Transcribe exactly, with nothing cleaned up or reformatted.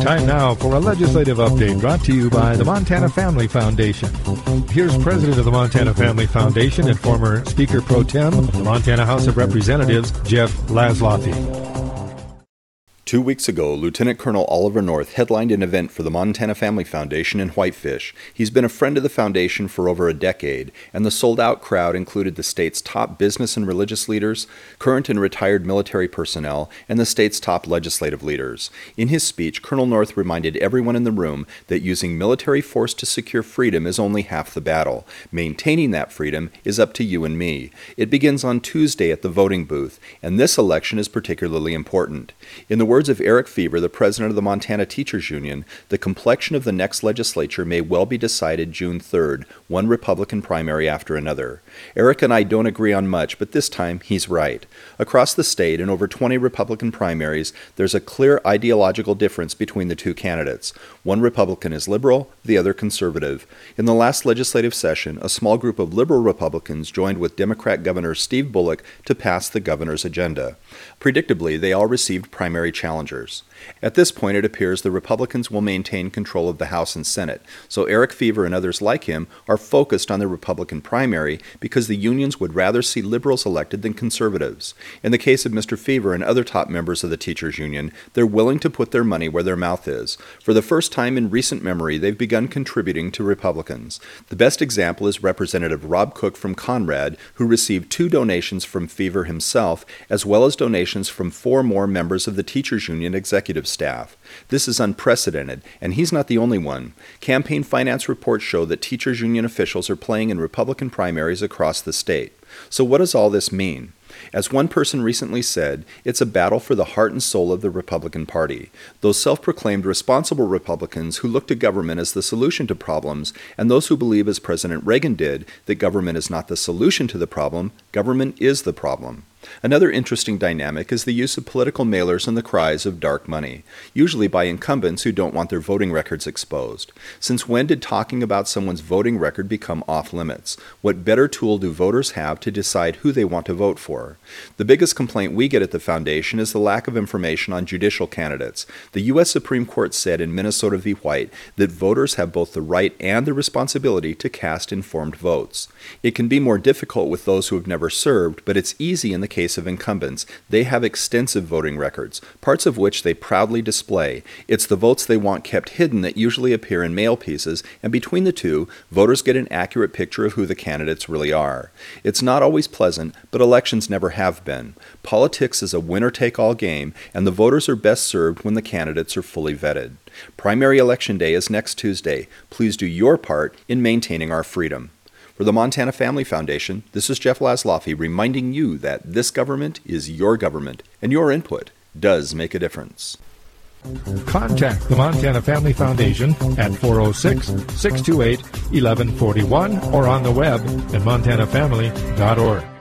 Time now for a legislative update brought to you by the Montana Family Foundation. Here's President of the Montana Family Foundation and former Speaker Pro Tem of the Montana House of Representatives, Jeff Laszloffy. Two weeks ago, Lieutenant Colonel Oliver North headlined an event for the Montana Family Foundation in Whitefish. He's been a friend of the foundation for over a decade, and the sold-out crowd included the state's top business and religious leaders, current and retired military personnel, and the state's top legislative leaders. In his speech, Colonel North reminded everyone in the room that using military force to secure freedom is only half the battle. Maintaining that freedom is up to you and me. It begins on Tuesday at the voting booth, and this election is particularly important. In the words of Eric Fever, the president of the Montana Teachers Union, the complexion of the next legislature may well be decided June third, one Republican primary after another. Eric and I don't agree on much, but this time he's right. Across the state, in over twenty Republican primaries, there's a clear ideological difference between the two candidates. One Republican is liberal, the other conservative. In the last legislative session, a small group of liberal Republicans joined with Democrat Governor Steve Bullock to pass the governor's agenda. Predictably, they all received primary challengers. At this point, it appears the Republicans will maintain control of the House and Senate, so Eric Fever and others like him are focused on the Republican primary because the unions would rather see liberals elected than conservatives. In the case of Mister Fever and other top members of the Teachers Union, they're willing to put their money where their mouth is. For the first time in recent memory, they've begun contributing to Republicans. The best example is Representative Rob Cook from Conrad, who received two donations from Fever himself, as well as donations from four more members of the Teachers Union executive staff. This is unprecedented, and he's not the only one. Campaign finance reports show that Teachers Union officials are playing in Republican primaries across the state. So what does all this mean? As one person recently said, it's a battle for the heart and soul of the Republican Party. Those self-proclaimed responsible Republicans who look to government as the solution to problems, and those who believe, as President Reagan did, that government is not the solution to the problem, government is the problem. Another interesting dynamic is the use of political mailers and the cries of dark money, usually by incumbents who don't want their voting records exposed. Since when did talking about someone's voting record become off limits? What better tool do voters have to decide who they want to vote for? The biggest complaint we get at the foundation is the lack of information on judicial candidates. The U S Supreme Court said in Minnesota v. White that voters have both the right and the responsibility to cast informed votes. It can be more difficult with those who have never served, but it's easy in the case of incumbents. They have extensive voting records, parts of which they proudly display. It's the votes they want kept hidden that usually appear in mail pieces, and between the two, voters get an accurate picture of who the candidates really are. It's not always pleasant, but elections never have been. Politics is a winner-take-all game, and the voters are best served when the candidates are fully vetted. Primary Election Day is next Tuesday. Please do your part in maintaining our freedom. For the Montana Family Foundation, this is Jeff Laszloffy reminding you that this government is your government, and your input does make a difference. Contact the Montana Family Foundation at four oh six, six two eight, one one four one or on the web at montana family dot org.